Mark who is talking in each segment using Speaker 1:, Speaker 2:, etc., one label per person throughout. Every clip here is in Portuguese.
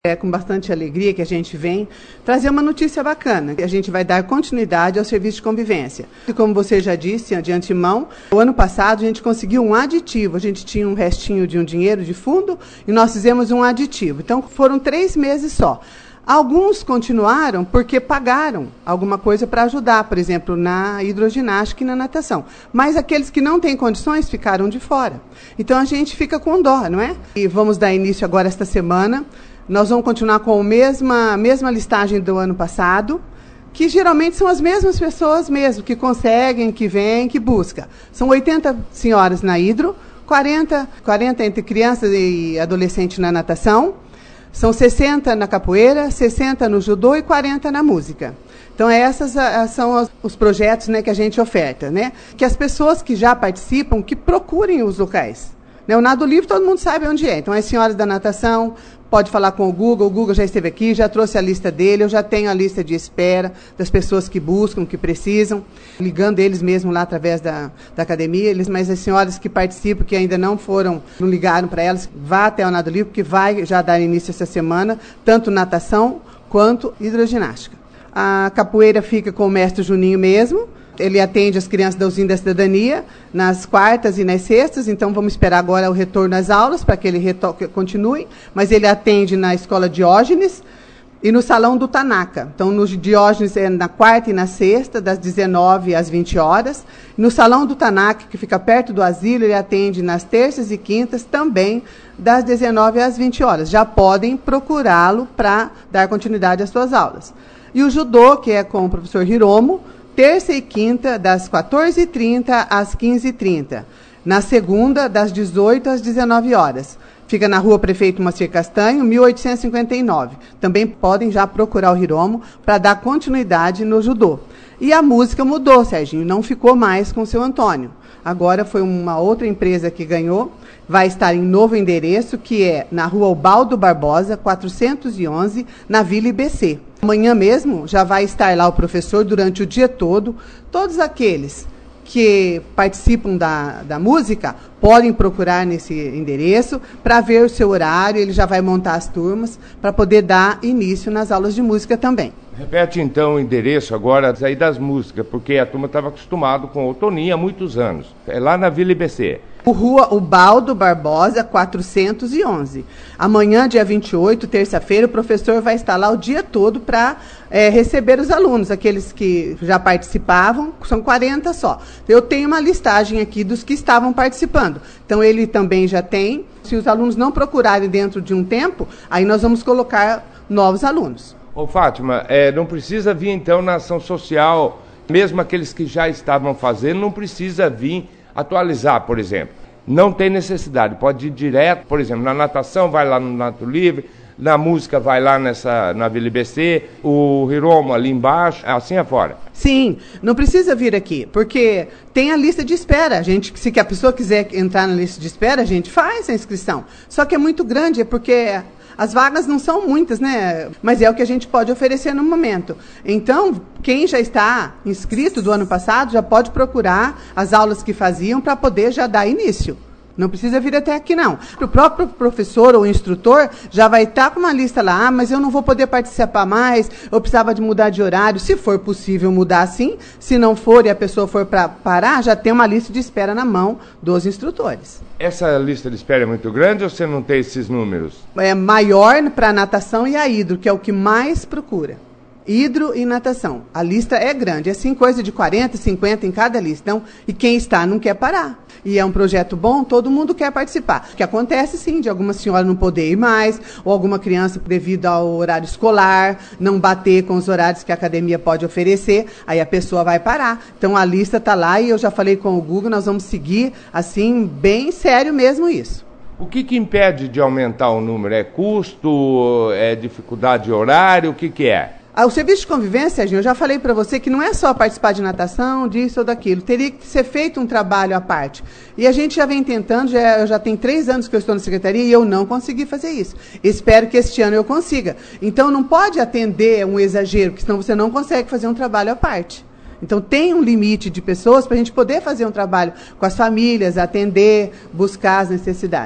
Speaker 1: É com bastante alegria que a gente vem trazer uma notícia bacana. A gente vai dar continuidade ao serviço de convivência. E como você já disse de antemão, o ano passado a gente conseguiu um aditivo. A gente tinha um restinho de um dinheiro de fundo e nós fizemos um aditivo. Então foram 3 meses só. Alguns continuaram porque pagaram alguma coisa para ajudar, por exemplo, na hidroginástica e na natação. Mas aqueles que não têm condições ficaram de fora. Então a gente fica com dó, não é? E vamos dar início agora esta semana. Nós vamos continuar com a mesma listagem do ano passado, que geralmente são as mesmas pessoas mesmo, que conseguem, que vêm, que buscam. São 80 senhoras na hidro, 40 entre crianças e adolescentes na natação, são 60 na capoeira, 60 no judô e 40 na música. Então, esses são os projetos, né, que a gente oferta, né? Que as pessoas que já participam, que procurem os locais. O Nado Livre, todo mundo sabe onde é. Então, as senhoras da natação, pode falar com o Google já esteve aqui, já trouxe a lista dele, eu já tenho a lista de espera das pessoas que buscam, que precisam, ligando eles mesmo lá através da academia, mas as senhoras que participam, que ainda não ligaram para elas, vá até o Nado Livre, que vai já dar início essa semana, tanto natação quanto hidroginástica. A capoeira fica com o mestre Juninho mesmo. Ele atende as crianças da Usina da Cidadania nas quartas e nas sextas, então vamos esperar agora o retorno às aulas para que ele continue, mas ele atende na Escola Diógenes e no Salão do Tanaka. Então, no Diógenes é na quarta e na sexta, das 19 às 20 horas. No Salão do Tanaka, que fica perto do asilo, ele atende nas terças e quintas, também das 19 às 20 horas. Já podem procurá-lo para dar continuidade às suas aulas. E o judô, que é com o professor Hiromo, terça e quinta, das 14h30 às 15h30. Na segunda, das 18 às 19 horas. Fica na Rua Prefeito Moacir Castanho, 1859. Também podem já procurar o Hiromo para dar continuidade no judô. E a música mudou, Serginho, não ficou mais com o seu Antônio. Agora foi uma outra empresa que ganhou, vai estar em novo endereço, que é na Rua Ubaldo Barbosa, 411, na Vila IBC. Amanhã mesmo já vai estar lá o professor durante o dia todo. Todos aqueles que participam da música podem procurar nesse endereço para ver o seu horário, ele já vai montar as turmas para poder dar início nas aulas de música também.
Speaker 2: Repete então o endereço agora aí das músicas, porque a turma estava acostumada com o Toninho há muitos anos. É lá na Vila IBC.
Speaker 1: Rua Ubaldo Barbosa, 411. Amanhã, dia 28, terça-feira, o professor vai estar lá o dia todo para receber os alunos, aqueles que já participavam, são 40 só. Eu tenho uma listagem aqui dos que estavam participando. Então, ele também já tem. Se os alunos não procurarem dentro de um tempo, aí nós vamos colocar novos alunos.
Speaker 2: Ô Fátima, não precisa vir então na ação social, mesmo aqueles que já estavam fazendo, não precisa vir atualizar, por exemplo. Não tem necessidade, pode ir direto, por exemplo, na natação vai lá no Nado Livre, na música vai lá na Vila IBC, o Hiromo ali embaixo, assim afora.
Speaker 1: Sim, não precisa vir aqui, porque tem a lista de espera. Se a pessoa quiser entrar na lista de espera, a gente faz a inscrição. Só que é muito grande, é porque as vagas não são muitas, né? Mas é o que a gente pode oferecer no momento. Então, quem já está inscrito do ano passado já pode procurar as aulas que faziam para poder já dar início. Não precisa vir até aqui, não. O próprio professor ou instrutor já vai estar com uma lista lá, mas eu não vou poder participar mais, eu precisava de mudar de horário. Se for possível mudar, sim. Se não for e a pessoa for para parar, já tem uma lista de espera na mão dos instrutores.
Speaker 2: Essa lista de espera é muito grande ou você não tem esses números?
Speaker 1: É maior para a natação e a hidro, que é o que mais procura. Hidro e natação. A lista é grande, é assim, coisa de 40, 50 em cada lista. Então, e quem está não quer parar. E é um projeto bom, todo mundo quer participar. O que acontece, sim, de alguma senhora não poder ir mais, ou alguma criança, devido ao horário escolar, não bater com os horários que a academia pode oferecer, aí a pessoa vai parar. Então, a lista está lá e eu já falei com o Google, nós vamos seguir, assim, bem sério mesmo isso.
Speaker 2: O que impede de aumentar o número? É custo? É dificuldade de horário? O que é?
Speaker 1: O serviço de convivência, Serginho, eu já falei para você que não é só participar de natação, disso ou daquilo. Teria que ser feito um trabalho à parte. E a gente já vem tentando, eu já tenho 3 anos que eu estou na secretaria e eu não consegui fazer isso. Espero que este ano eu consiga. Então, não pode atender um exagero, porque senão você não consegue fazer um trabalho à parte. Então, tem um limite de pessoas para a gente poder fazer um trabalho com as famílias, atender, buscar as necessidades.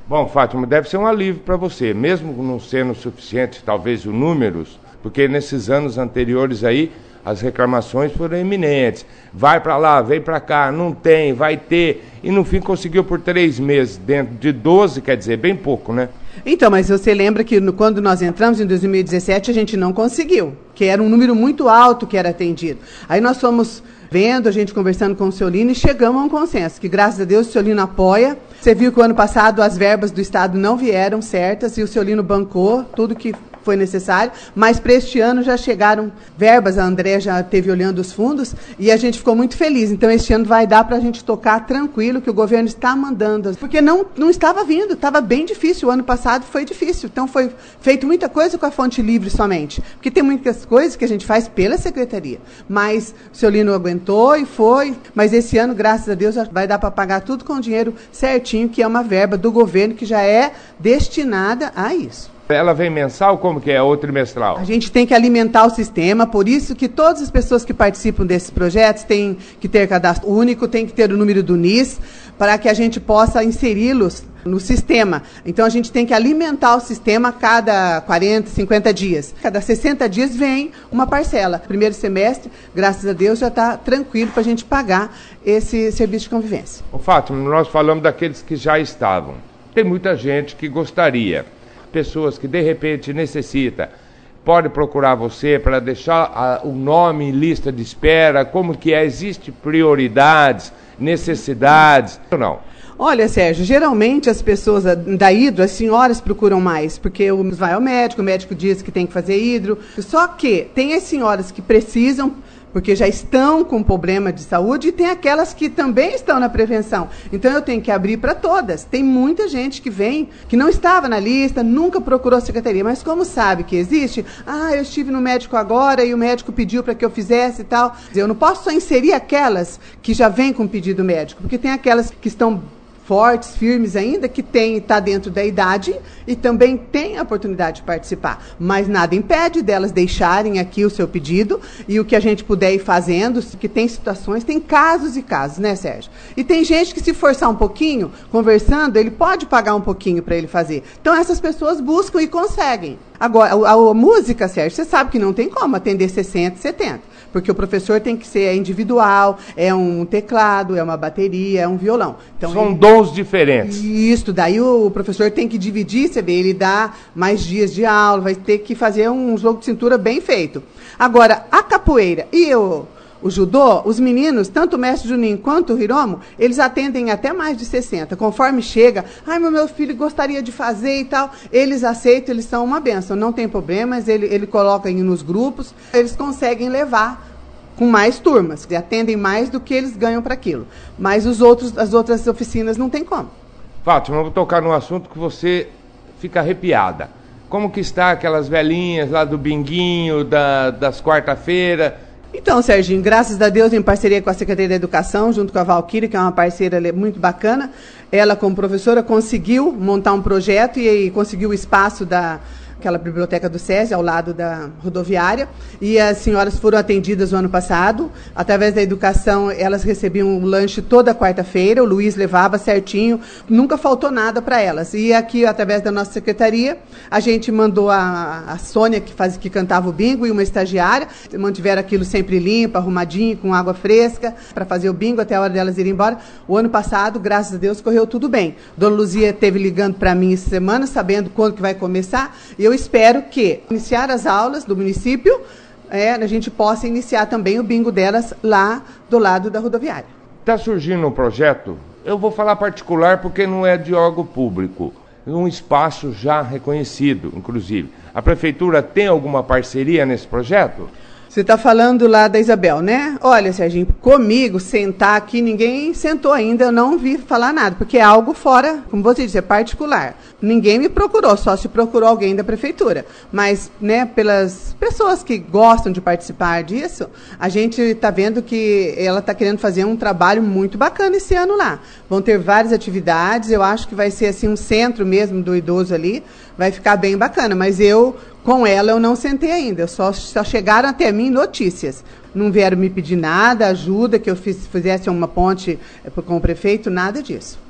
Speaker 2: Bom, Fátima, deve ser um alívio para você, mesmo não sendo suficiente, talvez, os números, porque nesses anos anteriores aí, as reclamações foram iminentes. Vai para lá, vem para cá, não tem, vai ter. E no fim conseguiu por 3 meses, dentro de 12, quer dizer, bem pouco, né?
Speaker 1: Então, mas você lembra que quando nós entramos em 2017, a gente não conseguiu, que era um número muito alto que era atendido. Aí nós fomos vendo, a gente conversando com o Ciolino e chegamos a um consenso, que graças a Deus o Ciolino apoia. Você viu que o ano passado as verbas do Estado não vieram certas e o Ciolino bancou tudo que foi necessário, mas para este ano já chegaram verbas, a André já esteve olhando os fundos e a gente ficou muito feliz. Então este ano vai dar para a gente tocar tranquilo, que o governo está mandando, porque não estava vindo, estava bem difícil, o ano passado foi difícil, então foi feito muita coisa com a fonte livre somente, porque tem muitas coisas que a gente faz pela secretaria, mas o Ciolino aguentou e foi, mas esse ano, graças a Deus, já vai dar para pagar tudo com dinheiro certinho, que é uma verba do governo que já é destinada a isso.
Speaker 2: Ela vem mensal, como que é, ou trimestral?
Speaker 1: A gente tem que alimentar o sistema, por isso que todas as pessoas que participam desses projetos têm que ter cadastro único, tem que ter o número do NIS, para que a gente possa inseri-los no sistema. Então a gente tem que alimentar o sistema a cada 40, 50 dias. Cada 60 dias vem uma parcela. Primeiro semestre, graças a Deus, já está tranquilo para a gente pagar esse serviço de convivência.
Speaker 2: Ô Fátima, nós falamos daqueles que já estavam. Tem muita gente que gostaria. Pessoas que de repente necessita, pode procurar você para deixar o nome em lista de espera, como que é, existe prioridades, necessidades, ou não?
Speaker 1: Olha, Sérgio, geralmente as pessoas da hidro, as senhoras procuram mais, porque vai ao médico, o médico diz que tem que fazer hidro, só que tem as senhoras que precisam, porque já estão com problema de saúde, e tem aquelas que também estão na prevenção. Então eu tenho que abrir para todas. Tem muita gente que vem, que não estava na lista, nunca procurou a secretaria, mas como sabe que existe, eu estive no médico agora e o médico pediu para que eu fizesse e tal. Eu não posso só inserir aquelas que já vêm com pedido médico, porque tem aquelas que estão fortes, firmes ainda, que está dentro da idade e também tem a oportunidade de participar. Mas nada impede delas deixarem aqui o seu pedido e o que a gente puder ir fazendo, que tem situações, tem casos e casos, né, Sérgio? E tem gente que se forçar um pouquinho, conversando, ele pode pagar um pouquinho para ele fazer. Então essas pessoas buscam e conseguem. Agora, a música, Sérgio, você sabe que não tem como atender 60, 70. Porque o professor tem que ser individual, é um teclado, é uma bateria, é um violão. Então,
Speaker 2: são dons diferentes.
Speaker 1: Isso, daí o professor tem que dividir, você vê, ele dá mais dias de aula, vai ter que fazer um jogo de cintura bem feito. Agora, a capoeira e o judô, os meninos, tanto o mestre Juninho quanto o Hiromo, eles atendem até mais de 60. Conforme chega, meu filho gostaria de fazer e tal, eles aceitam, eles são uma bênção, não tem problemas, ele coloca nos grupos, eles conseguem levar com mais turmas, que atendem mais do que eles ganham para aquilo. Mas as outras oficinas não tem como.
Speaker 2: Fátima, eu vou tocar num assunto que você fica arrepiada. Como que está aquelas velhinhas lá do binguinho, das quarta-feiras?
Speaker 1: Então, Serginho, graças a Deus, em parceria com a Secretaria da Educação, junto com a Valquíria, que é uma parceira muito bacana, ela, como professora, conseguiu montar um projeto e conseguiu o espaço daquela biblioteca do SESI, ao lado da rodoviária, e as senhoras foram atendidas no ano passado. Através da educação, elas recebiam um lanche toda quarta-feira, o Luiz levava certinho, nunca faltou nada para elas. E aqui, através da nossa secretaria, a gente mandou a Sônia, que cantava o bingo, e uma estagiária, mantiveram aquilo sempre limpo, arrumadinho, com água fresca, para fazer o bingo até a hora delas irem embora. O ano passado, graças a Deus, correu tudo bem. Dona Luzia esteve ligando para mim essa semana, sabendo quando que vai começar, e eu espero que, iniciar as aulas do município, a gente possa iniciar também o bingo delas lá do lado da rodoviária.
Speaker 2: Está surgindo um projeto, eu vou falar particular porque não é de órgão público, um espaço já reconhecido, inclusive. A prefeitura tem alguma parceria nesse projeto?
Speaker 1: Você está falando lá da Isabel, né? Olha, Serginho, comigo, sentar aqui, ninguém sentou ainda, eu não vi falar nada, porque é algo fora, como você disse, é particular. Ninguém me procurou, só se procurou alguém da prefeitura. Mas, né, pelas pessoas que gostam de participar disso, a gente está vendo que ela está querendo fazer um trabalho muito bacana esse ano lá. Vão ter várias atividades, eu acho que vai ser assim um centro mesmo do idoso ali, vai ficar bem bacana, mas com ela eu não sentei ainda, só chegaram até mim notícias. Não vieram me pedir nada, ajuda, que eu fizesse uma ponte com o prefeito, nada disso.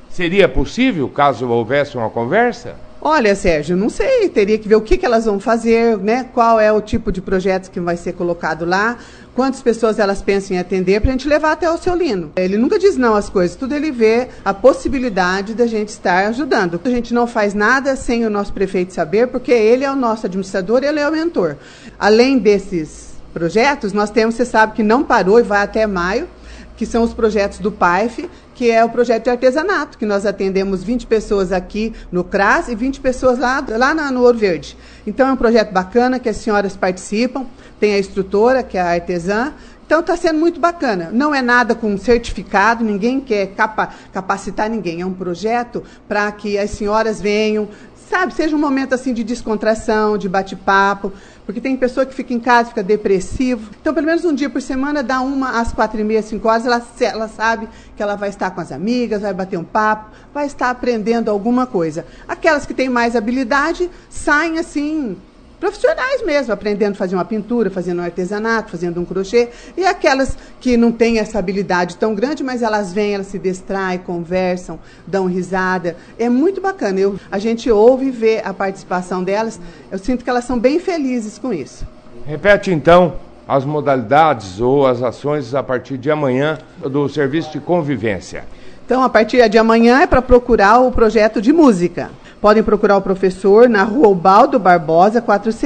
Speaker 2: Seria possível, caso houvesse uma conversa?
Speaker 1: Olha, Sérgio, não sei, teria que ver o que elas vão fazer, né? Qual é o tipo de projeto que vai ser colocado lá, quantas pessoas elas pensam em atender, para a gente levar até o seu Lino. Ele nunca diz não às coisas, tudo ele vê a possibilidade da gente estar ajudando. A gente não faz nada sem o nosso prefeito saber, porque ele é o nosso administrador, ele é o mentor. Além desses projetos, nós temos, você sabe que não parou e vai até maio, que são os projetos do PAIF, que é o projeto de artesanato, que nós atendemos 20 pessoas aqui no CRAS e 20 pessoas lá no Ouro Verde. Então é um projeto bacana, que as senhoras participam, tem a instrutora, que é a artesã. Então está sendo muito bacana. Não é nada com certificado, ninguém quer capacitar ninguém. É um projeto para que as senhoras venham, sabe, seja um momento assim de descontração, de bate-papo, porque tem pessoa que fica em casa, fica depressivo. Então, pelo menos um dia por semana, dá uma às 4h30, 5 horas, ela sabe que ela vai estar com as amigas, vai bater um papo, vai estar aprendendo alguma coisa. Aquelas que têm mais habilidade saem assim, profissionais mesmo, aprendendo a fazer uma pintura, fazendo um artesanato, fazendo um crochê. E aquelas que não têm essa habilidade tão grande, mas elas vêm, elas se distraem, conversam, dão risada. É muito bacana. A gente ouve e vê a participação delas. Eu sinto que elas são bem felizes com isso.
Speaker 2: Repete, então, as modalidades ou as ações a partir de amanhã do serviço de convivência.
Speaker 1: Então, a partir de amanhã é para procurar o projeto de música. Podem procurar o professor na Rua Ubaldo Barbosa,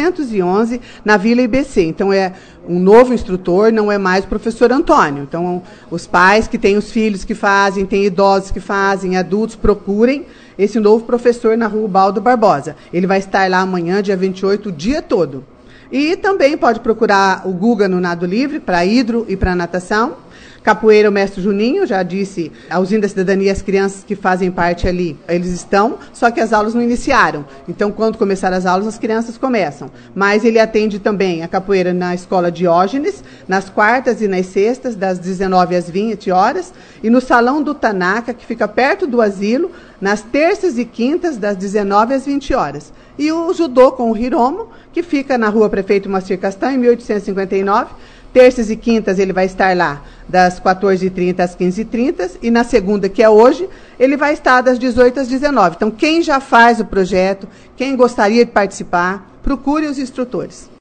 Speaker 1: 411, na Vila IBC. Então, é um novo instrutor, não é mais o professor Antônio. Então, os pais que têm os filhos que fazem, tem idosos que fazem, adultos, procurem esse novo professor na Rua Ubaldo Barbosa. Ele vai estar lá amanhã, dia 28, o dia todo. E também pode procurar o Guga no Nado Livre, para hidro e para natação. Capoeira, o mestre Juninho, já disse, a Usina da Cidadania, as crianças que fazem parte ali, eles estão, só que as aulas não iniciaram. Então, quando começar as aulas, as crianças começam. Mas ele atende também a capoeira na Escola Diógenes, nas quartas e nas sextas, das 19 às 20 horas, e no Salão do Tanaka, que fica perto do asilo, nas terças e quintas, das 19 às 20 horas. E o judô com o Hiromo, que fica na Rua Prefeito Moacir Castanho, 1859, terças e quintas ele vai estar lá das 14h30 às 15h30 e na segunda, que é hoje, ele vai estar das 18 às 19h. Então, quem já faz o projeto, quem gostaria de participar, procure os instrutores.